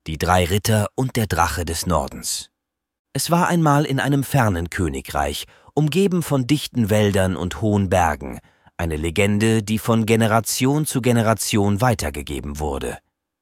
Die drei Ritter und der Drache des Nordens. Es war einmal in einem fernen Königreich, umgeben von dichten Wäldern und hohen Bergen, eine Legende, die von Generation zu Generation weitergegeben wurde.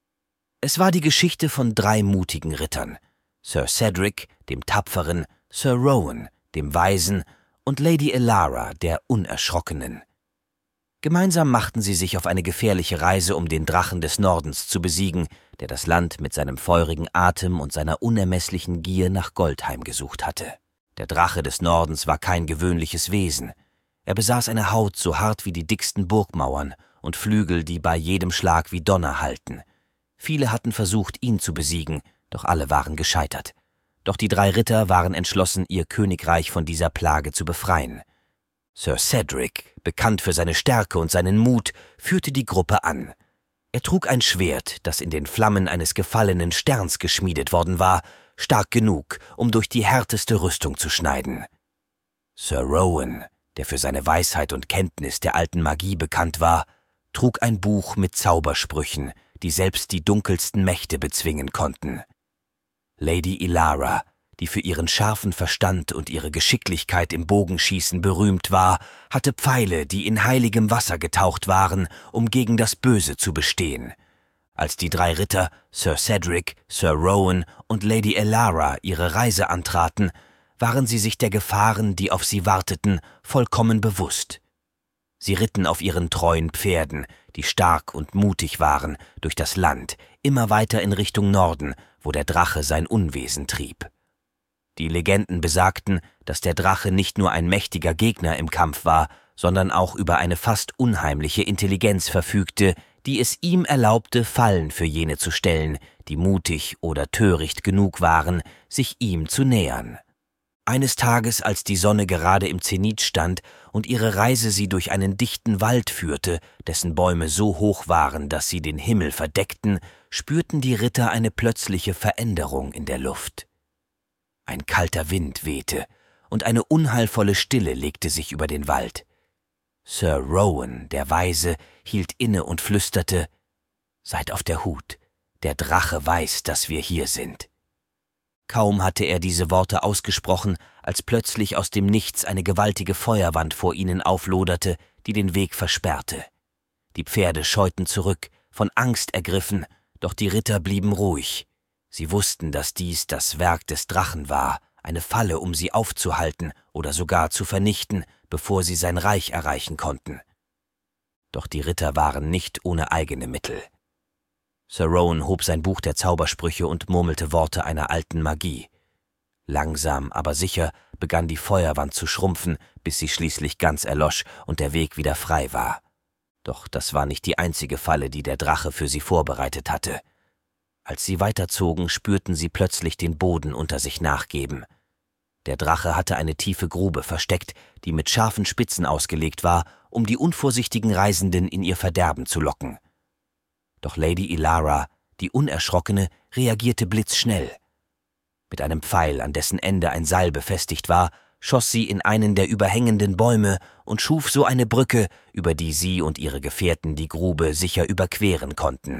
Es war die Geschichte von drei mutigen Rittern: Sir Cedric, dem Tapferen, Sir Rowan, dem Weisen, und Lady Elara, der Unerschrockenen. Gemeinsam machten sie sich auf eine gefährliche Reise, um den Drachen des Nordens zu besiegen, der das Land mit seinem feurigen Atem und seiner unermesslichen Gier nach Gold heimgesucht hatte. Der Drache des Nordens war kein gewöhnliches Wesen. Er besaß eine Haut so hart wie die dicksten Burgmauern und Flügel, die bei jedem Schlag wie Donner hallten. Viele hatten versucht, ihn zu besiegen, doch alle waren gescheitert. Doch die drei Ritter waren entschlossen, ihr Königreich von dieser Plage zu befreien. Sir Cedric, bekannt für seine Stärke und seinen Mut, führte die Gruppe an. Er trug ein Schwert, das in den Flammen eines gefallenen Sterns geschmiedet worden war, stark genug, um durch die härteste Rüstung zu schneiden. Sir Rowan, der für seine Weisheit und Kenntnis der alten Magie bekannt war, trug ein Buch mit Zaubersprüchen, die selbst die dunkelsten Mächte bezwingen konnten. Lady Elara, die für ihren scharfen Verstand und ihre Geschicklichkeit im Bogenschießen berühmt war, hatte Pfeile, die in heiligem Wasser getaucht waren, um gegen das Böse zu bestehen. Als die drei Ritter, Sir Cedric, Sir Rowan und Lady Elara, ihre Reise antraten, waren sie sich der Gefahren, die auf sie warteten, vollkommen bewusst. Sie ritten auf ihren treuen Pferden, die stark und mutig waren, durch das Land, immer weiter in Richtung Norden, wo der Drache sein Unwesen trieb. Die Legenden besagten, dass der Drache nicht nur ein mächtiger Gegner im Kampf war, sondern auch über eine fast unheimliche Intelligenz verfügte, die es ihm erlaubte, Fallen für jene zu stellen, die mutig oder töricht genug waren, sich ihm zu nähern. Eines Tages, als die Sonne gerade im Zenit stand und ihre Reise sie durch einen dichten Wald führte, dessen Bäume so hoch waren, dass sie den Himmel verdeckten, spürten die Ritter eine plötzliche Veränderung in der Luft. Ein kalter Wind wehte, und eine unheilvolle Stille legte sich über den Wald. Sir Rowan, der Weise, hielt inne und flüsterte: »Seid auf der Hut, der Drache weiß, dass wir hier sind.« Kaum hatte er diese Worte ausgesprochen, als plötzlich aus dem Nichts eine gewaltige Feuerwand vor ihnen aufloderte, die den Weg versperrte. Die Pferde scheuten zurück, von Angst ergriffen, doch die Ritter blieben ruhig. Sie wussten, dass dies das Werk des Drachen war, eine Falle, um sie aufzuhalten oder sogar zu vernichten, bevor sie sein Reich erreichen konnten. Doch die Ritter waren nicht ohne eigene Mittel. Sir Rowan hob sein Buch der Zaubersprüche und murmelte Worte einer alten Magie. Langsam, aber sicher begann die Feuerwand zu schrumpfen, bis sie schließlich ganz erlosch und der Weg wieder frei war. Doch das war nicht die einzige Falle, die der Drache für sie vorbereitet hatte. Als sie weiterzogen, spürten sie plötzlich den Boden unter sich nachgeben. Der Drache hatte eine tiefe Grube versteckt, die mit scharfen Spitzen ausgelegt war, um die unvorsichtigen Reisenden in ihr Verderben zu locken. Doch Lady Elara, die Unerschrockene, reagierte blitzschnell. Mit einem Pfeil, an dessen Ende ein Seil befestigt war, schoss sie in einen der überhängenden Bäume und schuf so eine Brücke, über die sie und ihre Gefährten die Grube sicher überqueren konnten.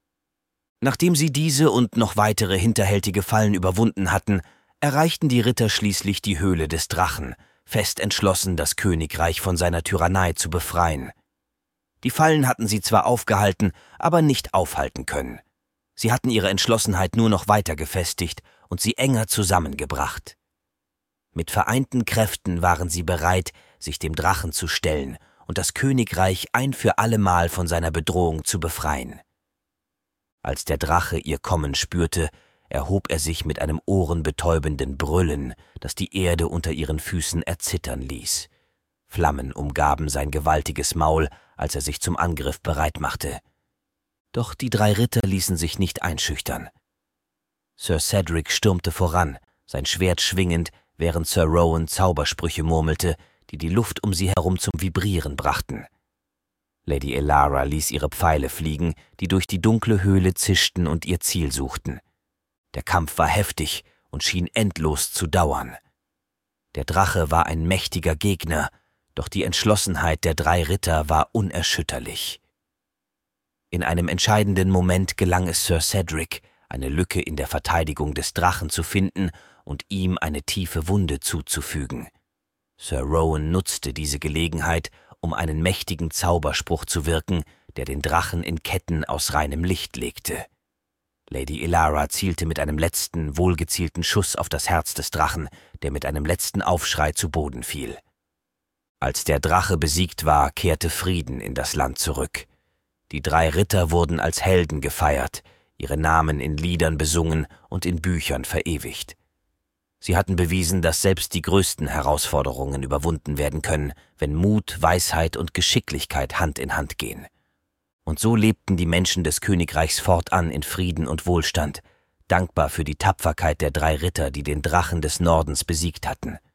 Nachdem sie diese und noch weitere hinterhältige Fallen überwunden hatten, erreichten die Ritter schließlich die Höhle des Drachen, fest entschlossen, das Königreich von seiner Tyrannei zu befreien. Die Fallen hatten sie zwar aufgehalten, aber nicht aufhalten können. Sie hatten ihre Entschlossenheit nur noch weiter gefestigt und sie enger zusammengebracht. Mit vereinten Kräften waren sie bereit, sich dem Drachen zu stellen und das Königreich ein für allemal von seiner Bedrohung zu befreien. Als der Drache ihr Kommen spürte, erhob er sich mit einem ohrenbetäubenden Brüllen, das die Erde unter ihren Füßen erzittern ließ. Flammen umgaben sein gewaltiges Maul, als er sich zum Angriff bereit machte. Doch die drei Ritter ließen sich nicht einschüchtern. Sir Cedric stürmte voran, sein Schwert schwingend, während Sir Rowan Zaubersprüche murmelte, die die Luft um sie herum zum Vibrieren brachten. Lady Elara ließ ihre Pfeile fliegen, die durch die dunkle Höhle zischten und ihr Ziel suchten. Der Kampf war heftig und schien endlos zu dauern. Der Drache war ein mächtiger Gegner, doch die Entschlossenheit der drei Ritter war unerschütterlich. In einem entscheidenden Moment gelang es Sir Cedric, eine Lücke in der Verteidigung des Drachen zu finden und ihm eine tiefe Wunde zuzufügen. Sir Rowan nutzte diese Gelegenheit, um einen mächtigen Zauberspruch zu wirken, der den Drachen in Ketten aus reinem Licht legte. Lady Elara zielte mit einem letzten, wohlgezielten Schuss auf das Herz des Drachen, der mit einem letzten Aufschrei zu Boden fiel. Als der Drache besiegt war, kehrte Frieden in das Land zurück. Die 3 Ritter wurden als Helden gefeiert, ihre Namen in Liedern besungen und in Büchern verewigt. Sie hatten bewiesen, dass selbst die größten Herausforderungen überwunden werden können, wenn Mut, Weisheit und Geschicklichkeit Hand in Hand gehen. Und so lebten die Menschen des Königreichs fortan in Frieden und Wohlstand, dankbar für die Tapferkeit der 3 Ritter, die den Drachen des Nordens besiegt hatten.